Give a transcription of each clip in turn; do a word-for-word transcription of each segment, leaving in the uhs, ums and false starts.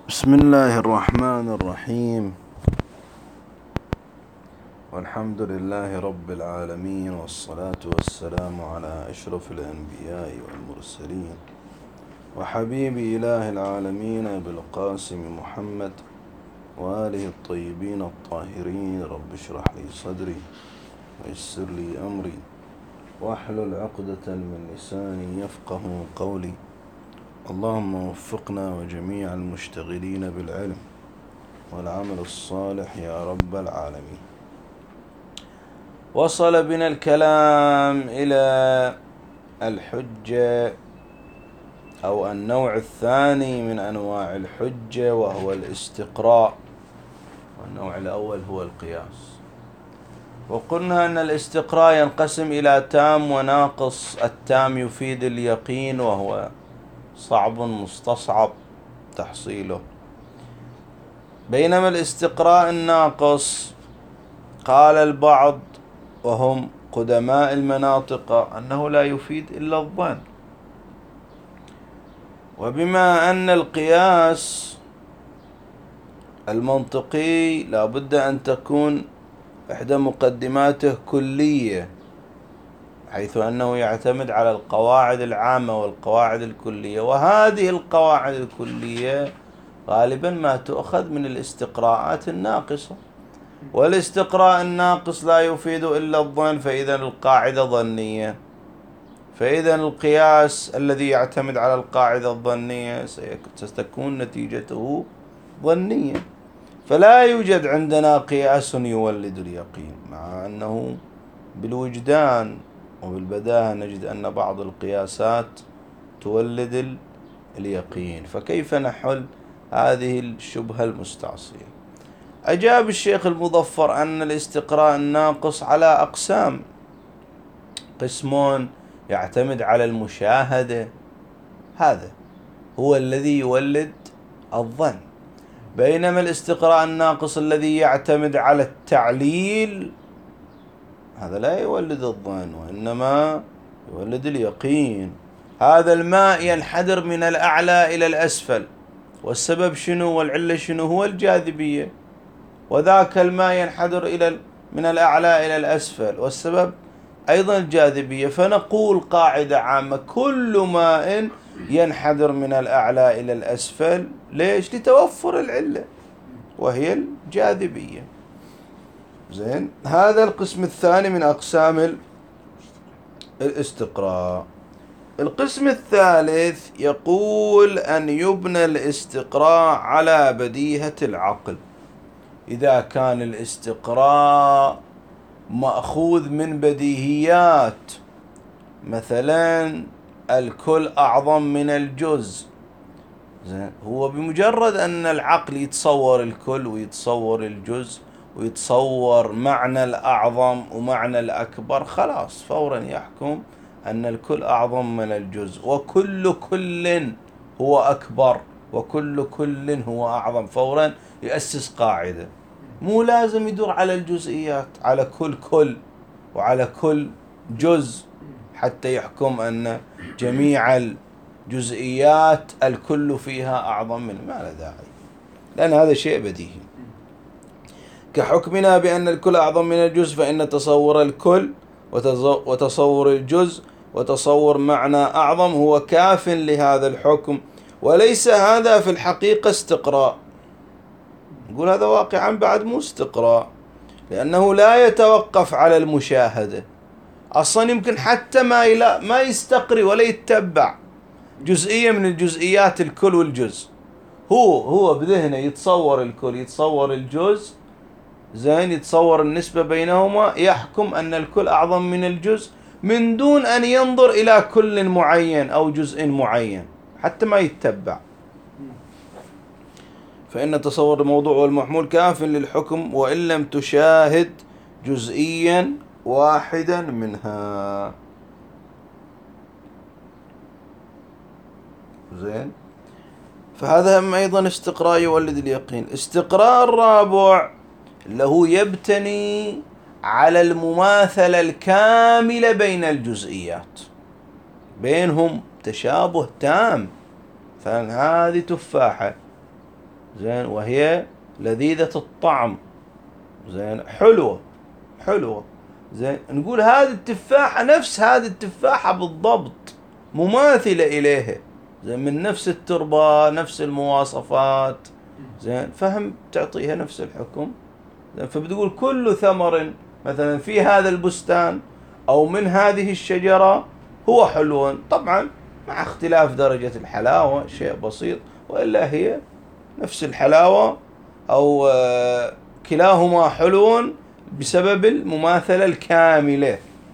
بسم الله الرحمن الرحيم، والحمد لله رب العالمين، والصلاة والسلام على أشرف الأنبياء والمرسلين وحبيب إله العالمين أبي القاسم محمد وآله الطيبين الطاهرين. رب اشرح لي صدري ويسر لي أمري واحلل عقدة من لساني يفقه قولي. اللهم وفقنا وجميع المشتغلين بالعلم والعمل الصالح يا رب العالمين. وصل بنا الكلام إلى الحجة أو النوع الثاني من أنواع الحجة، وهو الاستقراء، والنوع الأول هو القياس. وقلنا أن الاستقراء ينقسم إلى تام وناقص. التام يفيد اليقين، وهو صعب مستصعب تحصيله، بينما الاستقراء الناقص قال البعض وهم قدماء المناطق أنه لا يفيد إلا الظن. وبما أن القياس المنطقي لا بد أن تكون إحدى مقدماته كلية، حيث أنه يعتمد على القواعد العامة والقواعد الكلية، وهذه القواعد الكلية غالبا ما تؤخذ من الاستقراءات الناقصة، والاستقراء الناقص لا يفيد إلا الظن، فإذا القاعدة ظنية، فإذا القياس الذي يعتمد على القاعدة الظنية ستكون نتيجته ظنية. فلا يوجد عندنا قياس يولد اليقين، مع أنه بالوجدان وبالبداهة نجد أن بعض القياسات تولد اليقين. فكيف نحل هذه الشبهة المستعصية؟ أجاب الشيخ المظفر أن الاستقراء الناقص على أقسام. قسم يعتمد على المشاهدة، هذا هو الذي يولد الظن، بينما الاستقراء الناقص الذي يعتمد على التعليل هذا لا يولد الظن، وإنما يولد اليقين. هذا الماء ينحدر من الأعلى إلى الأسفل، والسبب شنو والعلة شنو؟ هو الجاذبية. وذاك الماء ينحدر إلى من الأعلى إلى الأسفل، والسبب أيضا الجاذبية. فنقول قاعدة عامة: كل ماء ينحدر من الأعلى إلى الأسفل. ليش؟ لتوفر العلة وهي الجاذبية. زين، هذا القسم الثاني من أقسام الاستقراء. القسم الثالث يقول أن يبنى الاستقراء على بديهة العقل. إذا كان الاستقراء مأخوذ من بديهيات، مثلا الكل أعظم من الجزء، هو بمجرد أن العقل يتصور الكل ويتصور الجزء ويتصور معنى الأعظم ومعنى الأكبر، خلاص فورا يحكم أن الكل أعظم من الجزء، وكل كل هو أكبر وكل كل هو أعظم. فورا يأسس قاعدة، مو لازم يدور على الجزئيات، على كل كل وعلى كل جزء حتى يحكم أن جميع الجزئيات الكل فيها أعظم من. ما لا داعي، لأن هذا شيء بديهي. كحكمنا بأن الكل أعظم من الجزء، فإن تصور الكل وتصور الجزء وتصور معنى أعظم هو كاف لهذا الحكم، وليس هذا في الحقيقة استقراء. نقول هذا واقعا بعد مو استقراء، لأنه لا يتوقف على المشاهدة أصلا. يمكن حتى ما ما يستقري ولا يتبع جزئية من الجزئيات الكل والجزء، هو هو بذهنه يتصور الكل، يتصور الجزء، زين، يتصور النسبة بينهما، يحكم أن الكل أعظم من الجزء من دون أن ينظر إلى كل معين أو جزء معين، حتى ما يتبع. فإن تصور الموضوع والمحمول كاف للحكم وإن لم تشاهد جزئيا واحدا منها. زين، فهذا هم أيضا استقراء يولد اليقين. استقراء الرابع له يبتني على المماثلة الكاملة بين الجزئيات، بينهم تشابه تام. فهذه تفاحة زين، وهي لذيذة الطعم، زين، حلوة حلوة، زين. نقول هذه التفاحة نفس هذه التفاحة بالضبط، مماثلة إليها، زين، من نفس التربة، نفس المواصفات، زين، فهم تعطيها نفس الحكم. زين، فبتقول كل ثمر مثلا في هذا البستان أو من هذه الشجرة هو حلو، طبعا مع اختلاف درجة الحلاوة، شيء بسيط، وإلا هي نفس الحلاوة، أو آه كلاهما حلو بسبب المماثلة الكاملة.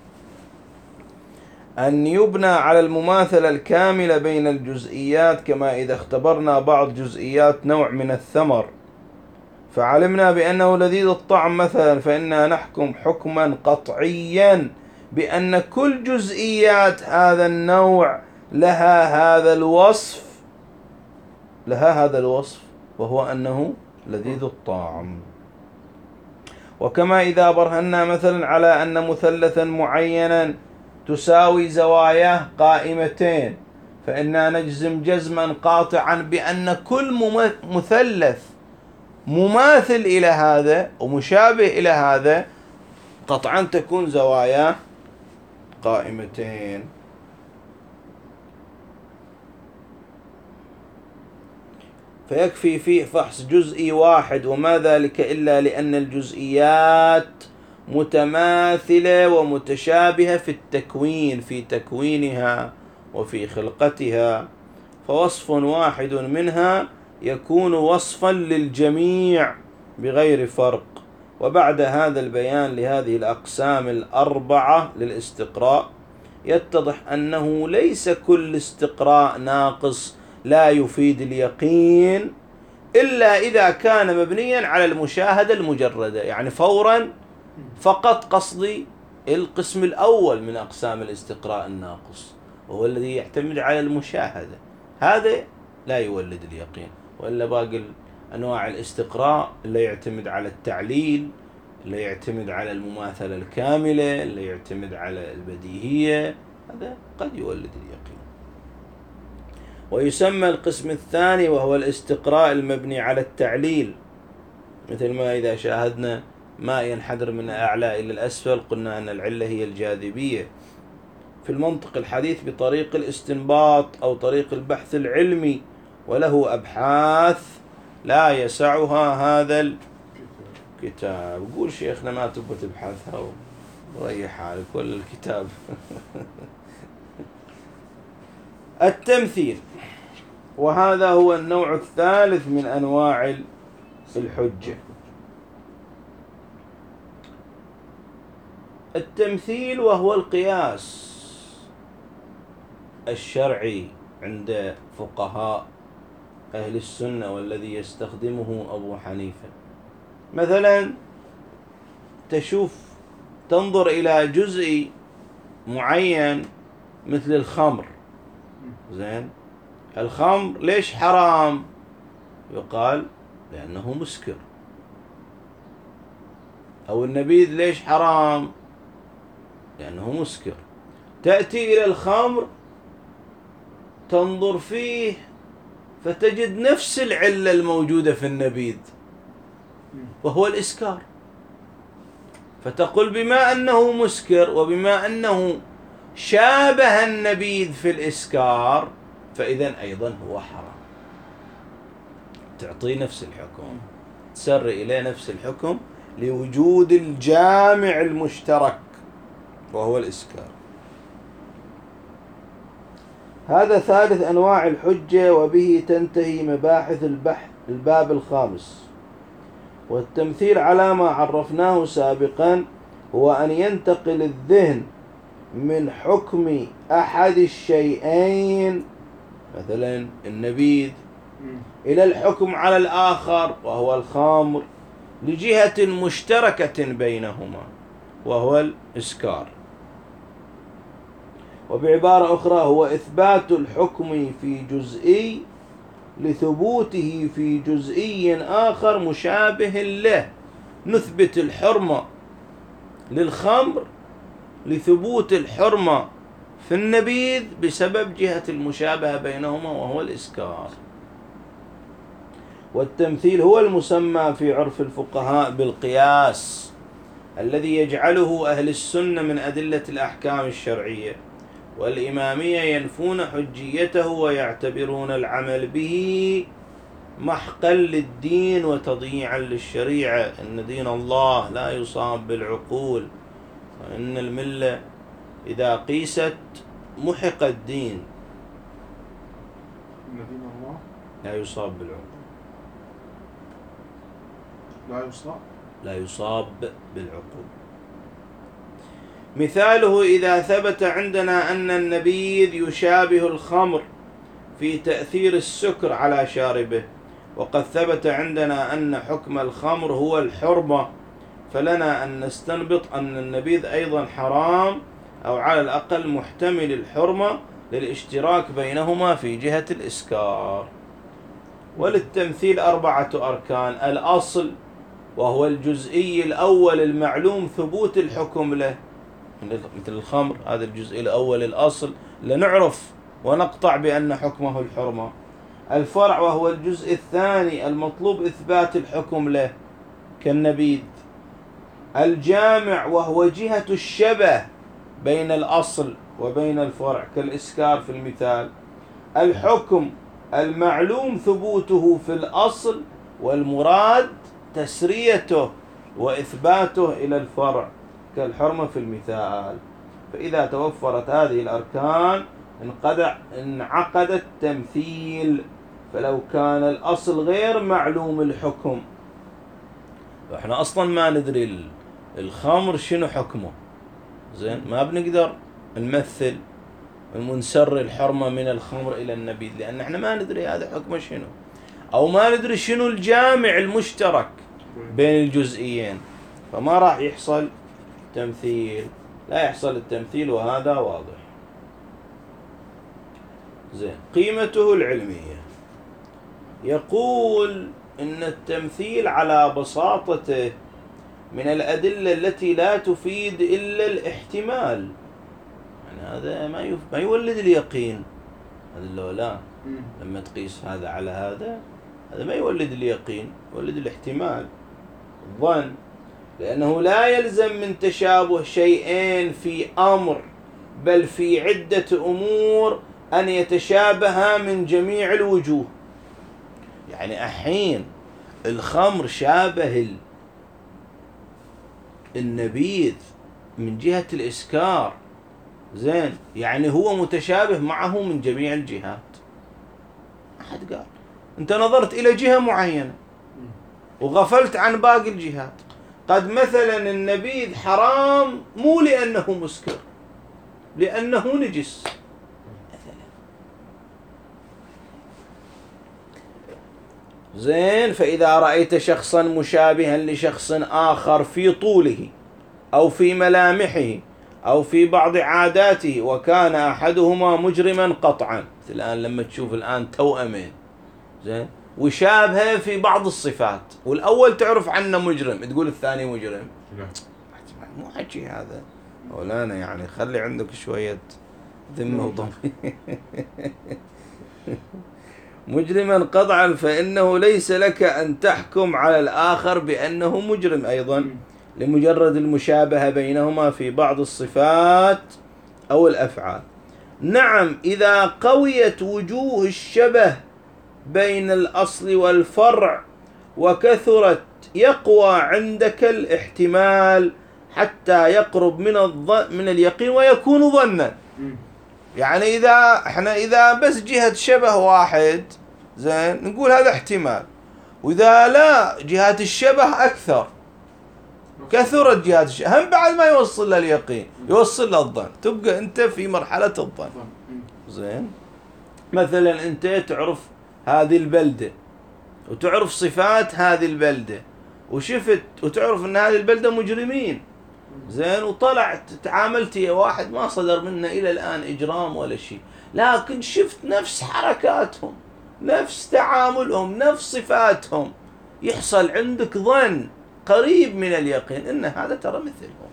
أن يبنى على المماثلة الكاملة بين الجزئيات، كما إذا اختبرنا بعض جزئيات نوع من الثمر فعلمنا بأنه لذيذ الطعم مثلا، فإننا نحكم حكما قطعيا بأن كل جزئيات هذا النوع لها هذا الوصف، لها هذا الوصف وهو أنه لذيذ الطعم. وكما إذا برهنا مثلا على أن مثلثا معينا تساوي زواياه قائمتين، فإننا نجزم جزما قاطعا بأن كل مثلث مماثل إلى هذا ومشابه إلى هذا قطعا تكون زواياه قائمتين. فيكفي فيه فحص جزئي واحد، وما ذلك إلا لأن الجزئيات متماثلة ومتشابهة في التكوين، في تكوينها وفي خلقتها، فوصف واحد منها يكون وصفا للجميع بغير فرق. وبعد هذا البيان لهذه الأقسام الأربعة للاستقراء يتضح أنه ليس كل استقراء ناقص لا يفيد اليقين إلا إذا كان مبنيا على المشاهدة المجردة، يعني فورا فقط. قصدي القسم الأول من أقسام الاستقراء الناقص وهو الذي يعتمد على المشاهدة، هذا لا يولد اليقين. وإلا باقي أنواع الاستقراء اللي يعتمد على التعليل، اللي يعتمد على المماثلة الكاملة، اللي يعتمد على البديهية، هذا قد يولد اليقين. ويسمى القسم الثاني وهو الاستقراء المبني على التعليل، مثل ما إذا شاهدنا ما ينحدر من الأعلى إلى الأسفل قلنا أن العلة هي الجاذبية. في المنطق الحديث بطريق الاستنباط أو طريق البحث العلمي، وله أبحاث لا يسعها هذا الكتاب. قول شيخنا ما تبغى تبحثها وريح حالك ولا الكتاب. التمثيل، وهذا هو النوع الثالث من أنواع الحجة. التمثيل وهو القياس الشرعي عند فقهاء أهل السنة والذي يستخدمه أبو حنيفة. مثلا تشوف تنظر إلى جزء معين مثل الخمر، زين، الخمر ليش حرام؟ يقال لأنه مسكر. أو النبيذ ليش حرام؟ لأنه مسكر. تأتي إلى الخمر تنظر فيه فتجد نفس العلة الموجودة في النبيذ وهو الإسكار، فتقول بما أنه مسكر وبما أنه شابه النبيذ في الإسكار فإذن أيضا هو حرام. تعطي نفس الحكم، تسر إليه نفس الحكم لوجود الجامع المشترك وهو الإسكار. هذا ثالث أنواع الحجة، وبه تنتهي مباحث البحث الباب الخامس. والتمثيل على ما عرفناه سابقا هو أن ينتقل الذهن من حكم أحد الشيئين مثلا النبيذ إلى الحكم على الآخر وهو الخمر لجهة مشتركة بينهما وهو الإسكار. وبعبارة أخرى هو إثبات الحكم في جزئي لثبوته في جزئي آخر مشابه له. نثبت الحرمة للخمر لثبوت الحرمة في النبيذ بسبب جهة المشابهة بينهما وهو الإسكار. والتمثيل هو المسمى في عرف الفقهاء بالقياس الذي يجعله أهل السنة من أدلة الأحكام الشرعية، والإمامية ينفون حجيته ويعتبرون العمل به محقا للدين وتضييعا للشريعة. إن دين الله لا يصاب بالعقول، وإن الملة إذا قيست محق الدين. إن دين الله لا يصاب بالعقول، لا يصاب لا يصاب بالعقول. مثاله إذا ثبت عندنا أن النبيذ يشابه الخمر في تأثير السكر على شاربه، وقد ثبت عندنا أن حكم الخمر هو الحرمة، فلنا أن نستنبط أن النبيذ أيضا حرام، أو على الأقل محتمل الحرمة للاشتراك بينهما في جهة الإسكار. وللتمثيل أربعة أركان: الأصل وهو الجزئي الأول المعلوم ثبوت الحكم له، مثل الخمر، هذا الجزء الأول الأصل لنعرف ونقطع بأن حكمه الحرمة. الفرع وهو الجزء الثاني المطلوب إثبات الحكم له كالنبيذ. الجامع وهو جهة الشبه بين الأصل وبين الفرع كالإسكار في المثال. الحكم المعلوم ثبوته في الأصل، والمراد تسريته وإثباته إلى الفرع كالحرمة في المثال. فإذا توفرت هذه الأركان انعقد التمثيل. فلو كان الأصل غير معلوم الحكم، وإحنا أصلا ما ندري الخمر شنو حكمه، زين، ما بنقدر نمثل ونسر الحرمة من الخمر إلى النبيذ، لأن إحنا ما ندري هذا حكمه شنو، أو ما ندري شنو الجامع المشترك بين الجزئيين، فما راح يحصل تمثيل، لا يحصل التمثيل، وهذا واضح. زين، قيمته العلمية. يقول إن التمثيل على بساطته من الأدلة التي لا تفيد إلا الاحتمال، يعني هذا ما يف... ما يولد اليقين، هذا لو لا لما تقيس هذا على هذا، هذا ما يولد اليقين، يولد الاحتمال، الظن، لأنه لا يلزم من تشابه شيئين في أمر بل في عدة أمور أن يتشابها من جميع الوجوه. يعني أحين الخمر شابه النبيذ من جهة الإسكار، زين، يعني هو متشابه معه من جميع الجهات. أحد قال أنت نظرت إلى جهة معينة وغفلت عن باقي الجهات. قد مثلا النبيذ حرام مو لأنه مسكر، لأنه نجس مثلا، زين. فإذا رأيت شخصا مشابها لشخص آخر في طوله أو في ملامحه أو في بعض عاداته، وكان أحدهما مجرما قطعا، الآن لما تشوف الآن توأمين، زين، وشابهه في بعض الصفات، والأول تعرف عنه مجرم، تقول الثاني مجرم، لا مو حكي هذا. مولانا يعني خلي عندك شوية ذمة وضمير. مجرما قطعا، فإنه ليس لك أن تحكم على الآخر بأنه مجرم أيضا لمجرد المشابهة بينهما في بعض الصفات أو الأفعال. نعم، إذا قويت وجوه الشبه بين الأصل والفرع وكثرت، يقوى عندك الاحتمال حتى يقرب من الظن من اليقين ويكون ظنا. يعني إذا احنا إذا بس جهة شبه واحد، زين، نقول هذا احتمال، وإذا لا جهات الشبه أكثر، كثرت جهات الشبه، هم بعد ما يوصل لليقين، يوصل للظن، تبقى أنت في مرحلة الظن. زين، مثلا أنت تعرف هذه البلدة وتعرف صفات هذه البلدة، وشفت وتعرف أن هذه البلدة مجرمين، زين، وطلعت تعاملت يا واحد ما صدر منه إلى الآن إجرام ولا شيء، لكن شفت نفس حركاتهم، نفس تعاملهم، نفس صفاتهم، يحصل عندك ظن قريب من اليقين إن هذا ترى مثلهم.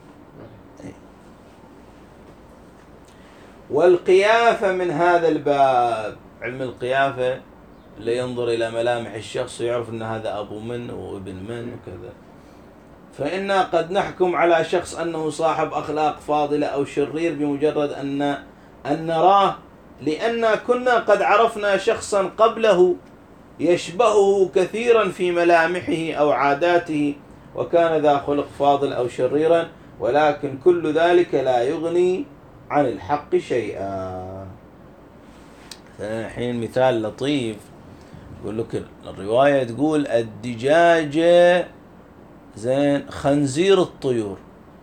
والقيافة من هذا الباب، علم القيافة اللي ينظر إلى ملامح الشخص ويعرف أن هذا أبو من وابن من وكذا. فإنا قد نحكم على شخص أنه صاحب أخلاق فاضلة أو شرير بمجرد أن أن نراه، لأن كنا قد عرفنا شخصا قبله يشبهه كثيرا في ملامحه أو عاداته، وكان ذا خلق فاضل أو شريرا، ولكن كل ذلك لا يغني عن الحق شيئا. الحين مثال لطيف، يقول لك الرواية تقول الدجاجة زين خنزير الطيور.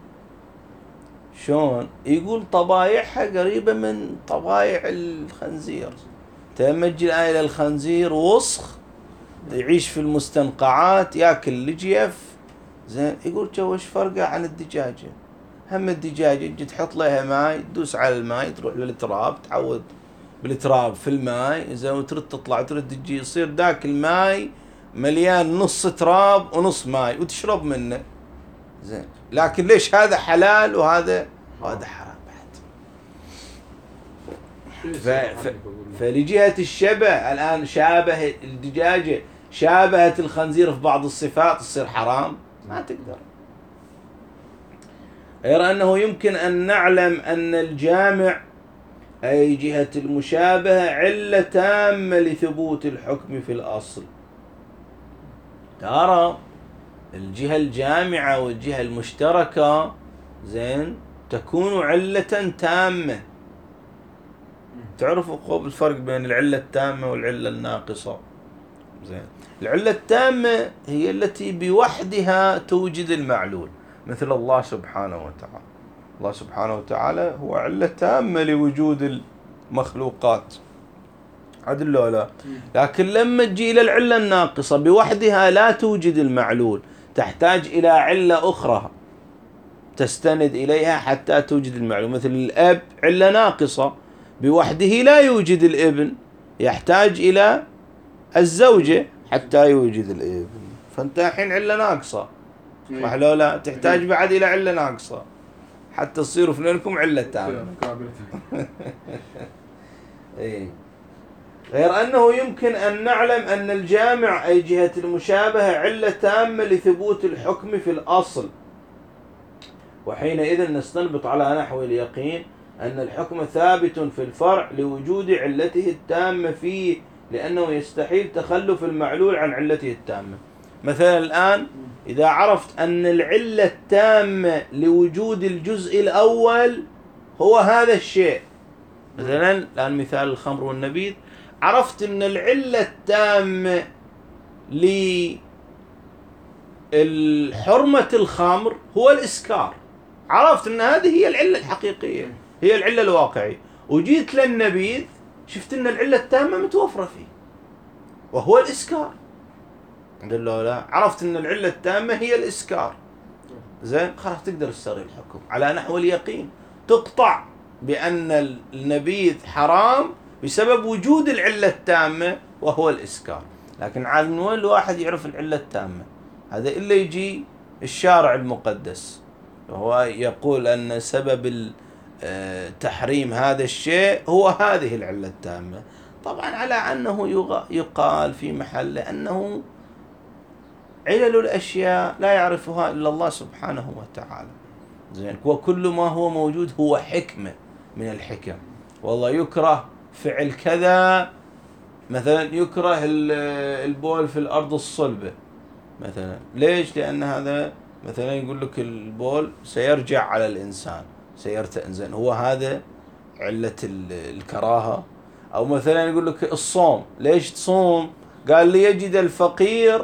شلون؟ يقول طبايعها قريبة من طبايع الخنزير. تمجي الآن إلى الخنزير وسخ يعيش في المستنقعات ياكل لجيف زين، يقول جو وش فرقه عن الدجاجة؟ هم الدجاجة تجي تحط لها ماي، تدوس على الماي تروح للتراب، تعود بالتراب في الماي زين، وترد تطلع ترد تجي، يصير ذاك الماي مليان نص تراب ونص ماي وتشرب منه زين. لكن ليش هذا حلال وهذا وهذا حرام بعد؟ ف... ف... فلجهة الشبه الآن شابه الدجاجة شابهت الخنزير في بعض الصفات تصير حرام؟ ما تقدر. غير أنه يمكن أن نعلم أن الجامع أي جهة المشابهة علة تامة لثبوت الحكم في الأصل. ترى الجهة الجامعة والجهة المشتركة زين تكون علة تامة. تعرفوا قوب الفرق بين العلة التامة والعلة الناقصة زين. العلة التامة هي التي بوحدها توجد المعلول، مثل الله سبحانه وتعالى. الله سبحانه وتعالى هو علة تامة لوجود المخلوقات، عدل ولا لا؟ لكن لما تجي إلى العلة الناقصة بوحدها لا توجد المعلول، تحتاج إلى علة أخرى تستند إليها حتى توجد المعلول. مثل الأب علة ناقصة بوحده لا يوجد الابن، يحتاج إلى الزوجة حتى يوجد الابن. فأنت الحين علة ناقصة صح لو لا؟ تحتاج بعد إلى علة ناقصة حتى تصيروا اثنينكم علة تامة. إيه. غير أنه يمكن أن نعلم أن الجامع أي جهة المشابهة علة تامة لثبوت الحكم في الأصل، وحينئذ نستنبط على نحو اليقين أن الحكم ثابت في الفرع لوجود علته التامة فيه، لأنه يستحيل تخلف المعلول عن علته التامة. مثلا الآن إذا عرفت أن العلة التامة لوجود الجزء الأول هو هذا الشيء، مثلا الآن مثال الخمر والنبيذ، عرفت أن العلة التامة لحرمة الخمر هو الإسكار، عرفت أن هذه هي العلة الحقيقية، هي العلة الواقعية. وجيت للنبيذ شفت أن العلة التامة متوفرة فيه وهو الإسكار، لا عرفت أن العلة التامة هي الإسكار زين، خلاص تقدر تستغل الحكم على نحو اليقين، تقطع بأن النبيذ حرام بسبب وجود العلة التامة وهو الإسكار. لكن عاد من وين الواحد يعرف العلة التامة؟ هذا إلا يجي الشارع المقدس وهو يقول أن سبب تحريم هذا الشيء هو هذه العلة التامة، طبعا على أنه يقال في محل أنه علل الأشياء لا يعرفها إلا الله سبحانه وتعالى زين. وكل ما هو موجود هو حكمة من الحكم. والله يكره فعل كذا، مثلا يكره البول في الأرض الصلبة مثلا، ليش؟ لأن هذا مثلا يقول لك البول سيرجع على الإنسان سيرتئن زين، هو هذا علة الكراهة. أو مثلا يقول لك الصوم، ليش تصوم؟ قال ليجد الفقير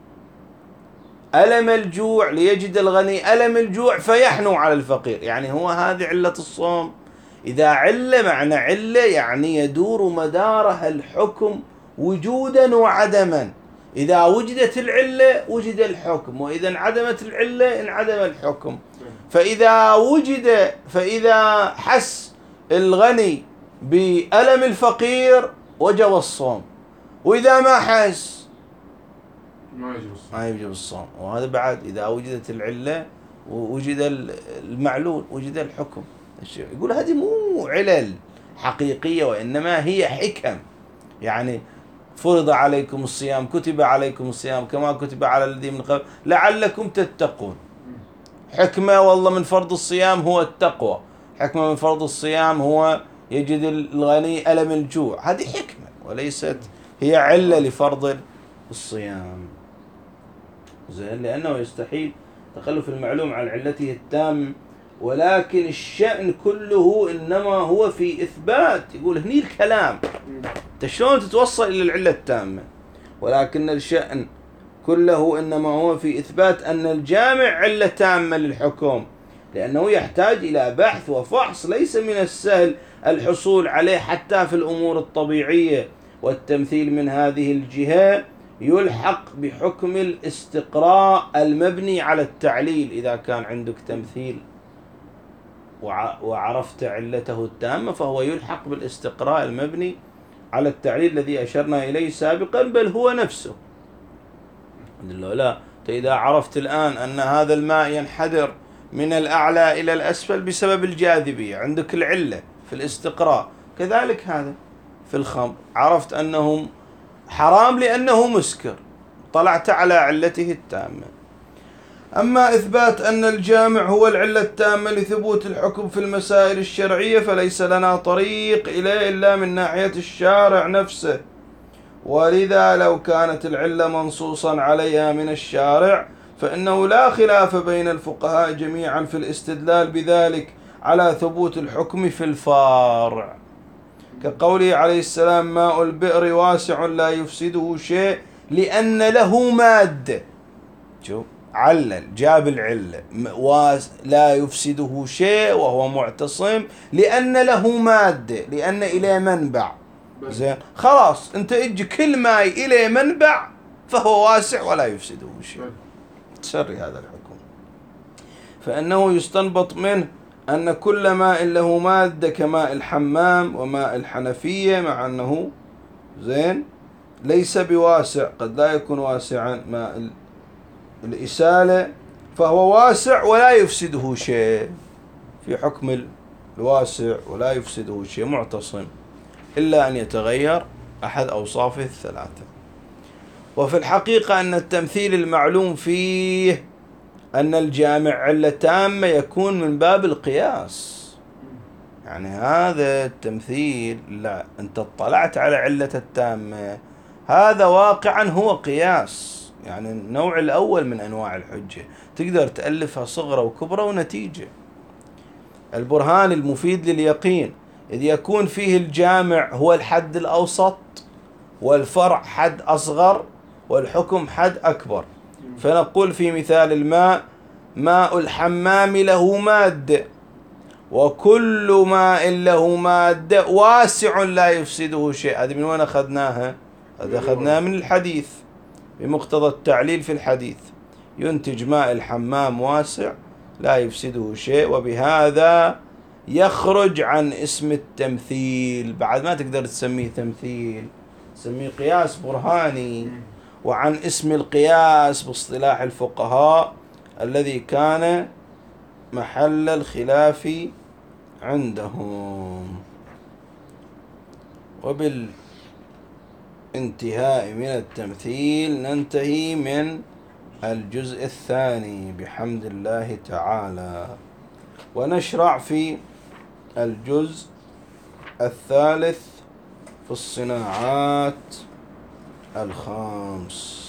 ألم الجوع، ليجد الغني ألم الجوع فيحنو على الفقير، يعني هو هذه علة الصوم. إذا علة معنى علة يعني يدور مدارها الحكم وجودا وعدما، إذا وجدت العلة وجد الحكم، وإذا انعدمت العلة انعدم الحكم. فإذا وجد فإذا حس الغني بألم الفقير وجب الصوم، وإذا ما حس ما يجب الصوم ما يجب الصوم. وهذا بعد إذا وجدت العلة ووجد المعلول وجد الحكم. يقول هذه مو علل حقيقية وإنما هي حكم، يعني فرض عليكم الصيام، كتب عليكم الصيام كما كتب على الذين من قبل لعلكم تتقون. حكمة والله من فرض الصيام هو التقوى، حكمة من فرض الصيام هو يجد الغني ألم الجوع، هذه حكمة وليست هي علة لفرض الصيام. زين، لأنه يستحيل تخلف المعلوم عن علته التام، ولكن الشأن كله إنما هو في إثبات. يقول هني الكلام أنت شلون تتوصل إلى العلة التامة، ولكن الشأن كله إنما هو في إثبات أن الجامع علة تامة للحكم، لأنه يحتاج إلى بحث وفحص ليس من السهل الحصول عليه حتى في الأمور الطبيعية. والتمثيل من هذه الجهة يلحق بحكم الاستقراء المبني على التعليل. إذا كان عندك تمثيل وعرفت علته التامة فهو يلحق بالاستقراء المبني على التعليل الذي أشرنا إليه سابقا، بل هو نفسه. لا، إذا عرفت الآن أن هذا الماء ينحدر من الأعلى إلى الأسفل بسبب الجاذبية، عندك العلة في الاستقراء. كذلك هذا في الخمر، عرفت أنه حرام لأنه مسكر، طلعت على علته التامة. أما إثبات أن الجامع هو العلة التامة لثبوت الحكم في المسائل الشرعية فليس لنا طريق إليه إلا من ناحية الشارع نفسه، ولذا لو كانت العلة منصوصا عليها من الشارع فإنه لا خلاف بين الفقهاء جميعا في الاستدلال بذلك على ثبوت الحكم في الفارع، كقوله عليه السلام: ماء البئر واسع لا يفسده شيء لأن له مادة. شوف، علل، جاب العلة، لا يفسده شيء وهو معتصم لأن له مادة، لأن إليه منبع. زين، خلاص انت اجي كل ماء إليه منبع فهو واسع ولا يفسده شيء. تسري هذا الحكم، فإنه يستنبط منه أن كل ماء له مادة كماء الحمام وماء الحنفية، مع أنه زين ليس بواسع، قد لا يكون واسعا. ماء الإسالة فهو واسع ولا يفسده شيء، في حكم الواسع ولا يفسده شيء معتصم، إلا أن يتغير أحد أوصافه الثلاثة. وفي الحقيقة أن التمثيل المعلوم فيه أن الجامع علة تامة يكون من باب القياس. يعني هذا التمثيل، لا أنت اطلعت على علة التامة، هذا واقعا هو قياس، يعني النوع الأول من أنواع الحجة، تقدر تألفها صغرى وكبرى ونتيجة. البرهان المفيد لليقين إذ يكون فيه الجامع هو الحد الأوسط والفرع حد أصغر والحكم حد أكبر. فنقول في مثال الماء: ماء الحمام له مادة، وكل ماء له مادة واسع لا يفسده شيء. هذه من وين أخذناها؟ هذا أخذناها من الحديث، بمقتضى التعليل في الحديث، ينتج ماء الحمام واسع لا يفسده شيء، وبهذا يخرج عن اسم التمثيل. بعد ما تقدر تسميه تمثيل، تسميه قياس برهاني، وعن اسم القياس باصطلاح الفقهاء الذي كان محل الخلاف عندهم. وبالانتهاء من التمثيل ننتهي من الجزء الثاني بحمد الله تعالى، ونشرع في الجزء الثالث في الصناعات الخمس.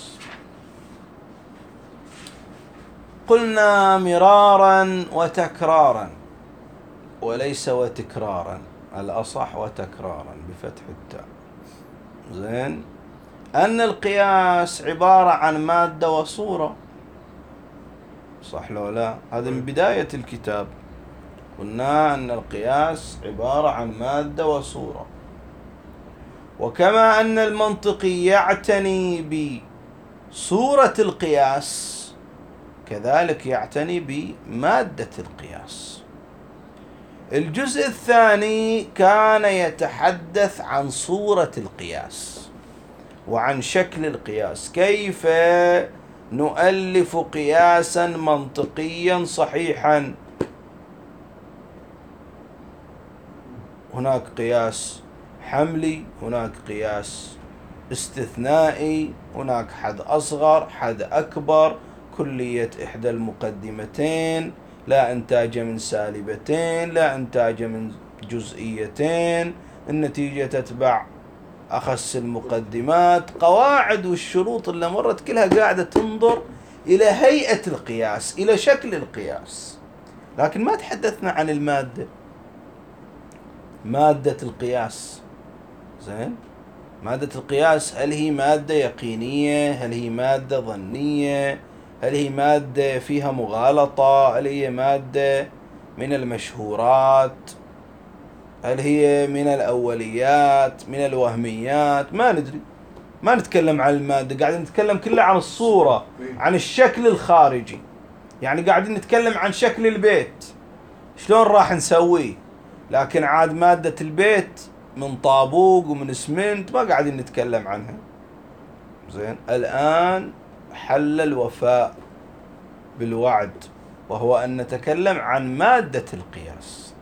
قلنا مرارا وتكرارا، وليس وتكرارا، الأصح وتكرارا بفتح التاء. زين، أن القياس عبارة عن مادة وصورة، صح لو لا؟ هذا من بداية الكتاب قلنا أن القياس عبارة عن مادة وصورة. وكما أن المنطقي يعتني بصورة القياس كذلك يعتني بمادة القياس. الجزء الثاني كان يتحدث عن صورة القياس وعن شكل القياس، كيف نؤلف قياسا منطقيا صحيحا. هناك قياس حملي، هناك قياس استثنائي، هناك حد أصغر حد أكبر، كلية إحدى المقدمتين، لا إنتاج من سالبتين، لا إنتاج من جزئيتين، النتيجة تتبع أخس المقدمات. قواعد والشروط اللي مرت كلها قاعدة تنظر إلى هيئة القياس، إلى شكل القياس، لكن ما تحدثنا عن المادة، مادة القياس. زين، مادة القياس هل هي مادة يقينية؟ هل هي مادة ظنية؟ هل هي مادة فيها مغالطة؟ هل هي مادة من المشهورات؟ هل هي من الأوليات؟ من الوهميات؟ ما ندري، ما نتكلم عن المادة، قاعدين نتكلم كله عن الصورة، عن الشكل الخارجي. يعني قاعدين نتكلم عن شكل البيت شلون راح نسويه، لكن عاد مادة البيت من طابوق ومن اسمنت ما قاعدين نتكلم عنها. زين، الآن حل الوفاء بالوعد، وهو أن نتكلم عن مادة القياس.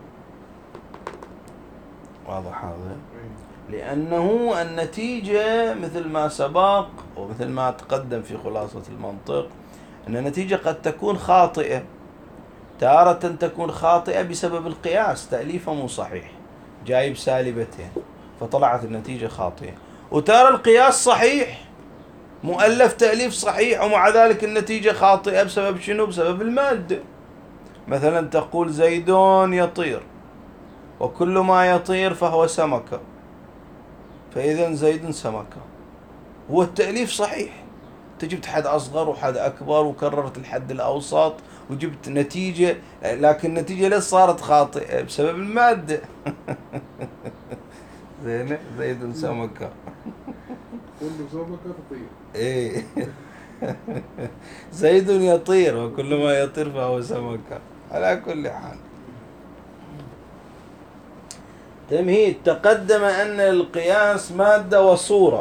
واضح هذا؟ لأنه النتيجة مثل ما سبق ومثل ما تقدم في خلاصة المنطق، أن النتيجة قد تكون خاطئة، تارة تكون خاطئة بسبب القياس، تأليفه مو صحيح، جايب سالبتين فطلعت النتيجة خاطئة، وتارة القياس صحيح، مؤلف تأليف صحيح، ومع ذلك النتيجة خاطئة بسبب شنو؟ بسبب المادة. مثلا تقول زيد يطير، وكل ما يطير فهو سمكة، فإذا زيد سمكة، هو التأليف صحيح، تجبت حد أصغر وحد أكبر وكررت الحد الأوسط وجبت نتيجة، لكن النتيجة ليش صارت خاطئة؟ بسبب المادة. زين، زيد سمكة، كل سمكة تطير. ايه. زيد يطير، وكل ما يطير فهو سمكة، على كل حال. تمهيد: تقدم أن القياس مادة وصورة،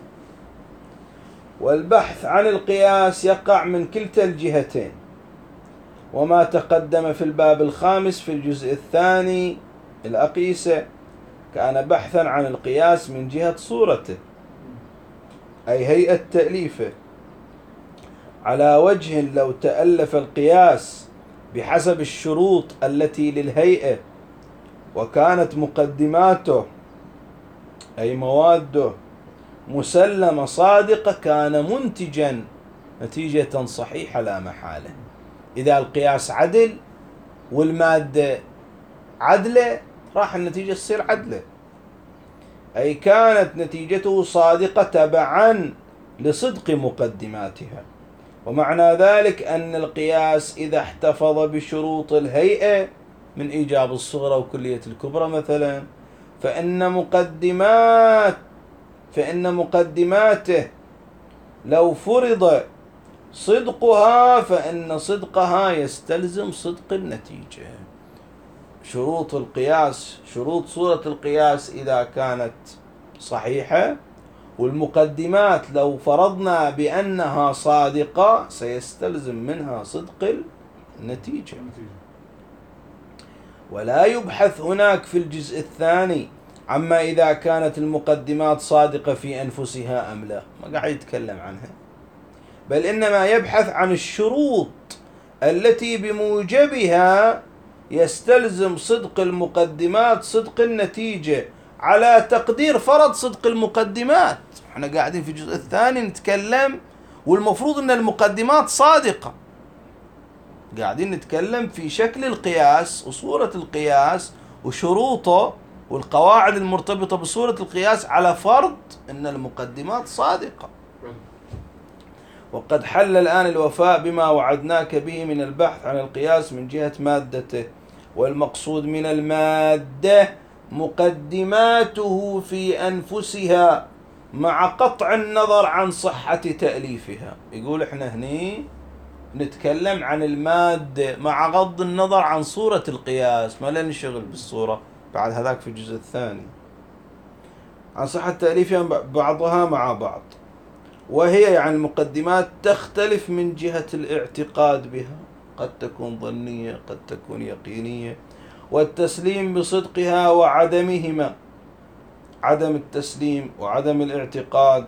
والبحث عن القياس يقع من كلتا الجهتين، وما تقدم في الباب الخامس في الجزء الثاني الأقيسة كان بحثا عن القياس من جهة صورته، أي هيئة تأليفه، على وجه لو تألف القياس بحسب الشروط التي للهيئة، وكانت مقدماته أي مواده مسلمة صادقة، كان منتجا نتيجة صحيحة لا محالة. إذا القياس عدل والمادة عدلة راح النتيجة تصير عدلة، أي كانت نتيجته صادقة تبعا لصدق مقدماتها. ومعنى ذلك أن القياس إذا احتفظ بشروط الهيئة من إيجاب الصغرى وكلية الكبرى مثلا، فإن مقدمات فإن مقدماته لو فرض صدقها فإن صدقها يستلزم صدق النتيجة. شروط القياس، شروط صورة القياس إذا كانت صحيحة، والمقدمات لو فرضنا بأنها صادقة سيستلزم منها صدق النتيجة. ولا يبحث هناك في الجزء الثاني عما إذا كانت المقدمات صادقة في أنفسها أم لا، ما قاعد يتكلم عنها، بل إنما يبحث عن الشروط التي بموجبها يستلزم صدق المقدمات صدق النتيجة، على تقدير فرض صدق المقدمات. احنا قاعدين في الجزء الثاني نتكلم والمفروض ان المقدمات صادقة، قاعدين نتكلم في شكل القياس وصورة القياس وشروطه والقواعد المرتبطة بصورة القياس على فرض ان المقدمات صادقة. وقد حل الآن الوفاء بما وعدناك به من البحث عن القياس من جهة مادته، والمقصود من المادة مقدماته في أنفسها مع قطع النظر عن صحة تأليفها. يقول احنا هني نتكلم عن المادة مع غض النظر عن صورة القياس، ما لا نشغل بالصورة، بعد هذاك في الجزء الثاني عن صحة تأليفها بعضها مع بعض، وهي يعني المقدمات تختلف من جهة الاعتقاد بها، قد تكون ظنية قد تكون يقينية، والتسليم بصدقها وعدمهما، عدم التسليم وعدم الاعتقاد.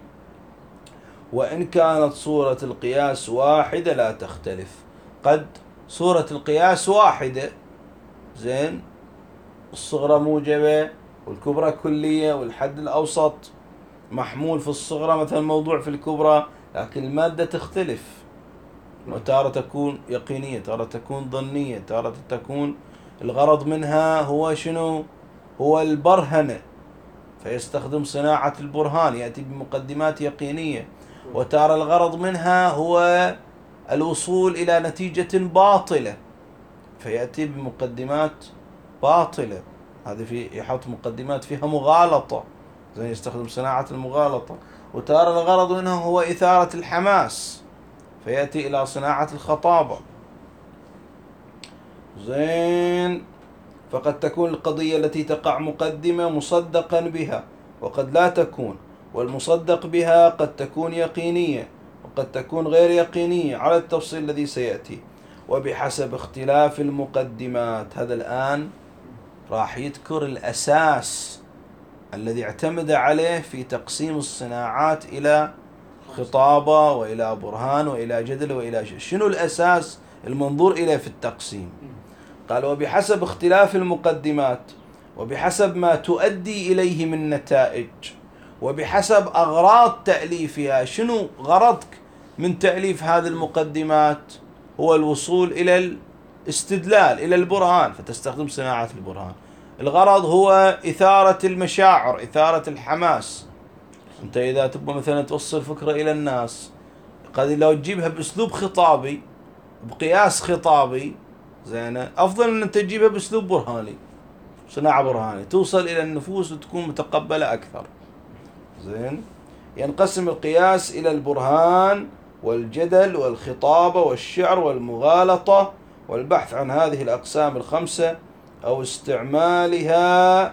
وإن كانت صورة القياس واحدة لا تختلف. قد صورة القياس واحدة، زين، الصغرى موجبة والكبرى كلية والحد الأوسط محمول في الصغرى مثلا موضوع في الكبرى، لكن المادة تختلف، وتارة تكون يقينية، تارة تكون ظنية، تارة تكون الغرض منها هو شنو؟ هو البرهنة، فيستخدم صناعة البرهان، يأتي بمقدمات يقينية. وتارة الغرض منها هو الوصول إلى نتيجة باطلة، فيأتي بمقدمات باطلة، هذه في يحط مقدمات فيها مغالطة، زي يستخدم صناعة المغالطة. وتارة الغرض منها هو إثارة الحماس، فيأتي إلى صناعة الخطابة. زين، فقد تكون القضية التي تقع مقدمة مصدقا بها وقد لا تكون، والمصدق بها قد تكون يقينية وقد تكون غير يقينية على التفصيل الذي سيأتي. وبحسب اختلاف المقدمات، هذا الآن راح يذكر الأساس الذي اعتمد عليه في تقسيم الصناعات إلى خطابة وإلى برهان وإلى جدل وإلى شيء. شنو الأساس المنظور إليه في التقسيم؟ قال وبحسب اختلاف المقدمات، وبحسب ما تؤدي إليه من نتائج، وبحسب أغراض تأليفها. شنو غرضك من تأليف هذه المقدمات؟ هو الوصول إلى الاستدلال، إلى البرهان، فتستخدم صناعة البرهان. الغرض هو إثارة المشاعر، إثارة الحماس. أنت إذا تبغى مثلا توصل فكرة إلى الناس، قد لو تجيبها بأسلوب خطابي بقياس خطابي، زين، أفضل أن أنت تجيبها بأسلوب برهاني، صناعة برهاني، توصل إلى النفوس وتكون متقبلة أكثر. زين، ينقسم القياس إلى البرهان والجدل والخطابة والشعر والمغالطة، والبحث عن هذه الأقسام الخمسة أو استعمالها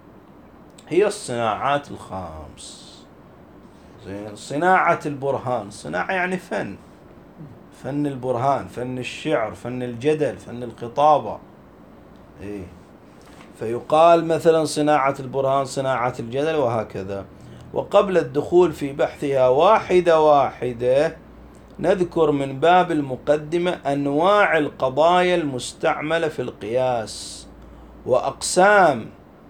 هي الصناعات الخمس. زين، صناعة البرهان، صناعة يعني فن، فن البرهان، فن الشعر، فن الجدل، فن الخطابة. إيه، فيقال مثلا صناعة البرهان، صناعة الجدل، وهكذا. وقبل الدخول في بحثها واحدة واحدة، نذكر من باب المقدمة أنواع القضايا المستعملة في القياس وأقسام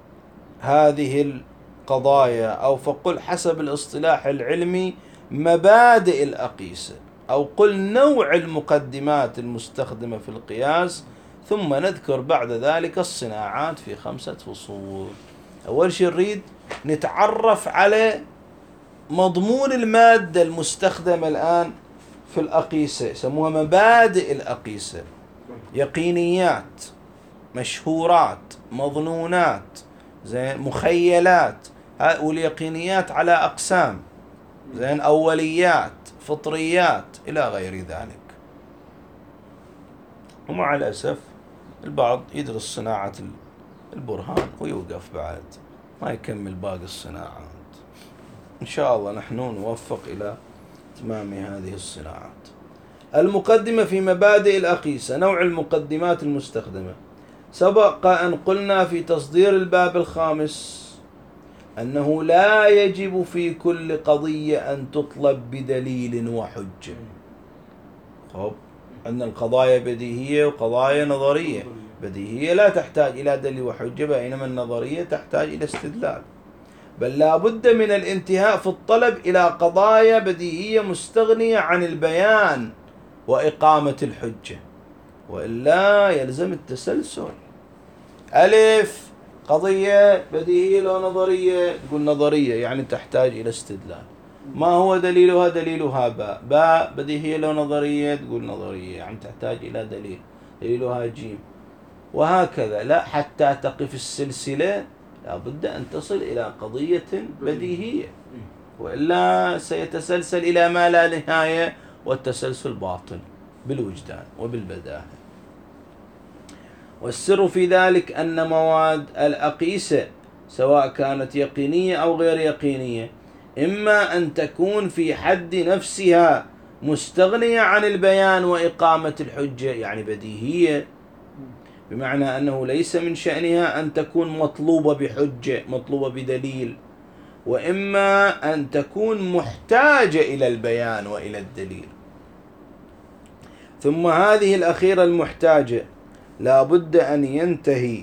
هذه القضايا، أو فقل حسب الاصطلاح العلمي مبادئ الأقيسة، أو قل نوع المقدمات المستخدمة في القياس، ثم نذكر بعد ذلك الصناعات في خمسة فصول. أول شيء نريد نتعرف على مضمون المادة المستخدمة الآن في الأقيسة، يسموها مبادئ الأقيسة: يقينيات، مشهورات، مظنونات، زين، مخيلات. واليقينيات على أقسام، زين، أوليات، فطريات، إلى غير ذلك. ومع الأسف البعض يدرس صناعة البرهان ويوقف بعد ما يكمل باقي الصناعات. إن شاء الله نحن نوفق إلى إتمام هذه الصناعات. المقدمة في مبادئ الأقيسة. نوع المقدمات المستخدمة. سبق أن قلنا في تصدير الباب الخامس أنه لا يجب في كل قضية أن تطلب بدليل وحجة. خب، أن القضايا بديهية وقضايا نظرية. بديهية لا تحتاج إلى دليل وحجة، بينما النظرية تحتاج إلى استدلال. بل لا بد من الانتهاء في الطلب إلى قضايا بديهية مستغنية عن البيان وإقامة الحجة، وإلا يلزم التسلسل. ألف، قضية بديهية لو نظرية، تقول نظرية يعني تحتاج إلى استدلال. ما هو دليلها؟ دليلها باء. باء بديهية لو نظرية، تقول نظرية يعني تحتاج إلى دليل، دليلها جيم. وهكذا، لا، حتى تقف السلسلة لا بد أن تصل إلى قضية بديهية، وإلا سيتسلسل إلى ما لا نهاية، والتسلسل باطل بالوجدان وبالبداهة. والسر في ذلك أن مواد الأقيسة سواء كانت يقينية أو غير يقينية، إما أن تكون في حد نفسها مستغنية عن البيان وإقامة الحجة يعني بديهية، بمعنى أنه ليس من شأنها أن تكون مطلوبة بحجة، مطلوبة بدليل، وإما أن تكون محتاجة إلى البيان وإلى الدليل. ثم هذه الأخيرة المحتاجة لا بد أن ينتهي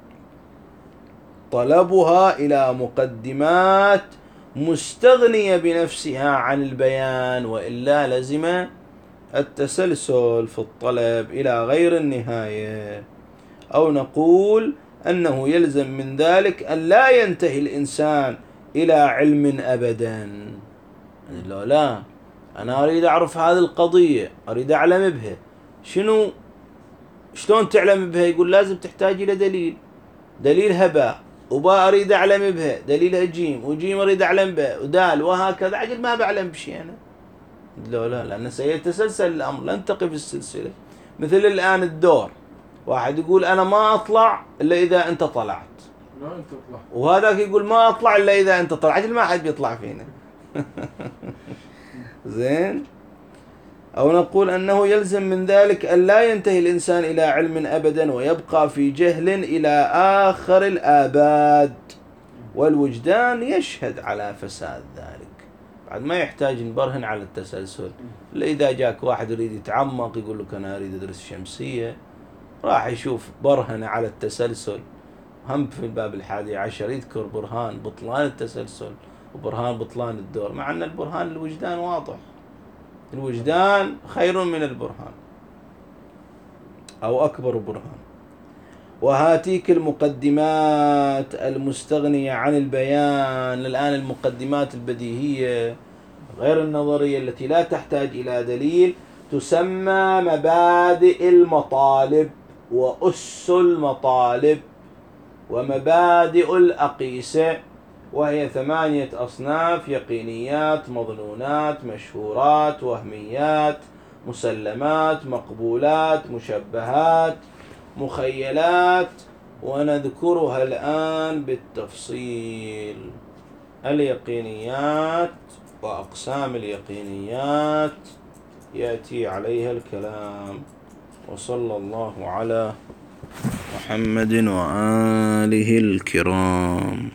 طلبها إلى مقدمات مستغنية بنفسها عن البيان، وإلا لزم التسلسل في الطلب إلى غير النهاية. أو نقول أنه يلزم من ذلك أن لا ينتهي الإنسان إلى علم أبدا. لا لا أنا أريد أعرف هذه القضية، أريد أعلم بها، شنو شلون تعلم بها؟ يقول لازم تحتاج إلى دليل، دليل هباء، وباء أريد أعلم بها، دليلها جيم، وجيم أريد أعلم بها، ودال، وهكذا. عجل ما بعلم بشيء أنا. لا لا لأن سيتسلسل الأمر، لن تقف السلسلة. مثل الآن الدور، واحد يقول أنا ما أطلع إلا إذا أنت طلعت، لا أنت تطلع، وهذاك يقول ما أطلع إلا إذا أنت طلعت. عجل ما حد بيطلع فينا. زين. أو نقول أنه يلزم من ذلك أن لا ينتهي الإنسان إلى علم أبدا ويبقى في جهل إلى آخر الآباد، والوجدان يشهد على فساد ذلك. بعد ما يحتاج نبرهن على التسلسل. إلا إذا جاك واحد يريد يتعمق يقول لك أنا أريد أدرس شمسية، راح يشوف برهن على التسلسل. هم في الباب الحادي عشر يذكر برهان بطلان التسلسل وبرهان بطلان الدور، مع أن البرهان الوجدان واضح، الوجدان خير من البرهان أو أكبر برهان. وهاتيك المقدمات المستغنية عن البيان. الآن المقدمات البديهية غير النظرية التي لا تحتاج إلى دليل تسمى مبادئ المطالب وأس المطالب ومبادئ الأقيسة، وهي ثمانية أصناف: يقينيات، مظنونات، مشهورات، وهميات، مسلمات، مقبولات، مشبهات، مخيلات. ونذكرها الآن بالتفصيل. اليقينيات وأقسام اليقينيات يأتي عليها الكلام. وصلى الله على محمد وآله الكرام.